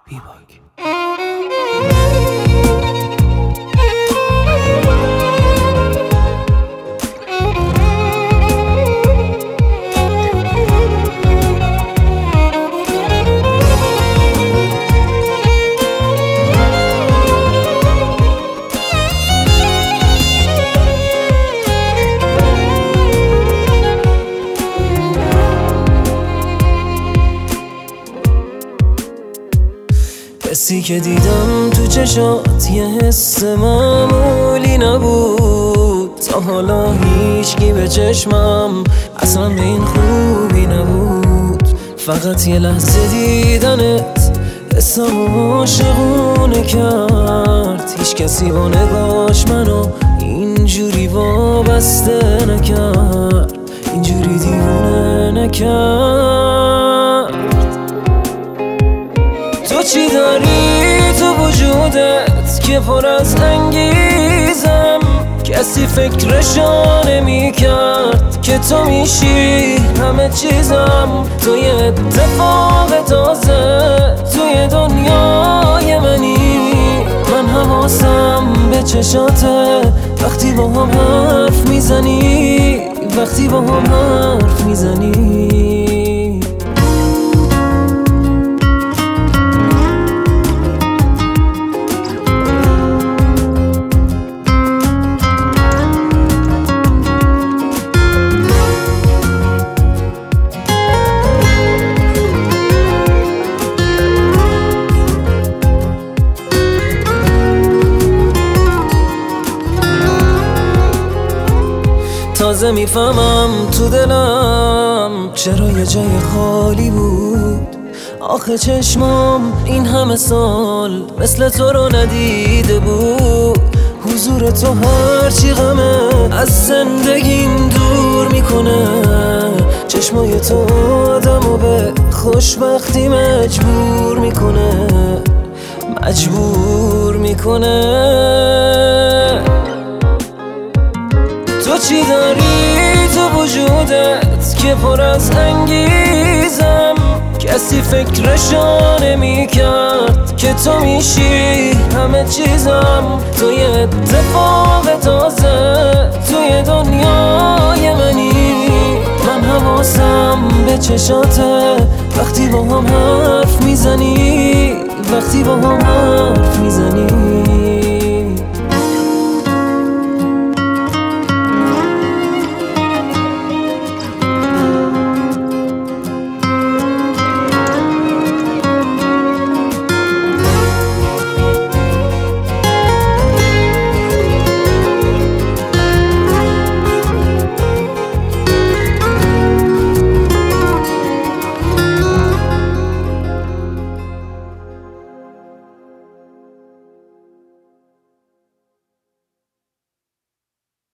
بیباک. حسی که دیدم تو چشات یه حس معمولی نبود، تا حالا هیچکی به چشمم اصلا به این خوبی نبود. فقط یه لحظه دیدنت حسم عاشقونه کرد، هیچ کسی با نگاش منو اینجوری وابسته نکرد، اینجوری دیوونه نکرد. تو چی داری تو وجودت که پر از انگیزم، کسی فکرشو نمی کرد که تو میشی همه چیزم. تو یه اتفاق تازه توی دنیای منی، من حواسم به چشاته وقتی با هم حرف میزنی، وقتی با هم حرف میزنی. تازه میفهمم تو دلم چرا یه جای خالی بود. آخه چشمام این همه سال مثل تو رو ندیده بود. حضور تو هرچی غمه از زندگیم دور میکنه، چشمای تو آدمو به خوشبختی مجبور میکنه، مجبور میکنه. تو چی داری تو وجودت که پر از انگیزم، کسی فکرشو نمی کرد که تو میشی همه چیزم. تو یه اتفاق تازه توی دنیای منی، من حواسم به چشاته وقتی با هم حرف میزنی.